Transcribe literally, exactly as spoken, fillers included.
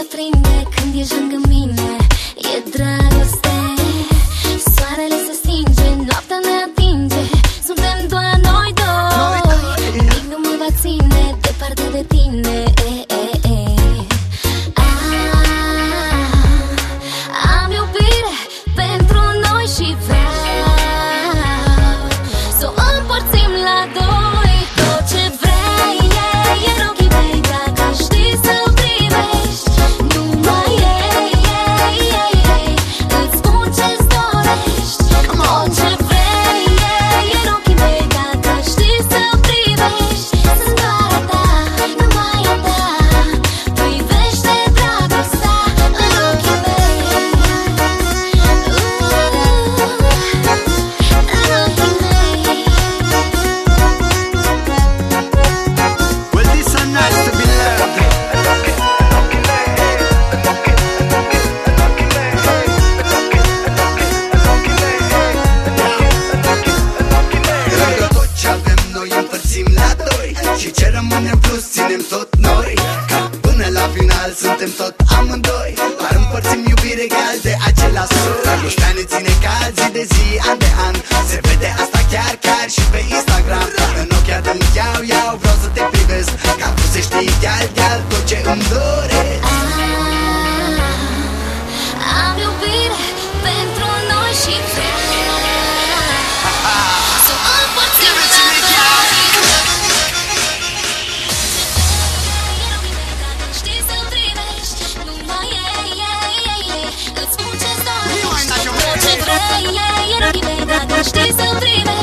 aprinde când ești lângă mine. E dragoste. Soarele se stinge, noaptea ne atinge. Suntem doar noi doi. Nimic nu mă va ține departe de tine. e, e, e. Ah, am iubire pentru noi și vreau să o împărțim la doi. Tot ce vrei e, e în ochii mei. Dacă știi să-l privești, numai ei, ei, ei, ei îți spun ce-ți dorești. Tot ce vrei e, e în ochii mei. Dacă știi să-l privești, sunt doar a ta, numai a ta. Privește dragostea în ochii mei. Well, this are nice to be loved. Lângă tot ce avem noi împărțim la doi și ce rămâne în plus ținem tot noi. Ca până la final suntem tot amândoi, doar împărțim iubire egal de același soi. Dragostea ne ține cald zi de zi, an de an. Se vede asta chiar, chiar și pe Instagram. În ochi adânc iau, iau, vreau să te privesc, ca tu să știi ideal, ideal tot ce îmi doresc. Am iubire pentru noi și vreau să o împărțim la doi. Dacă știi să-l privești, numai ei, ei, ei, ei îți spun ce-ți dorești. Tot ce vrei e, e în ochii mei. Dacă știi să-l privești,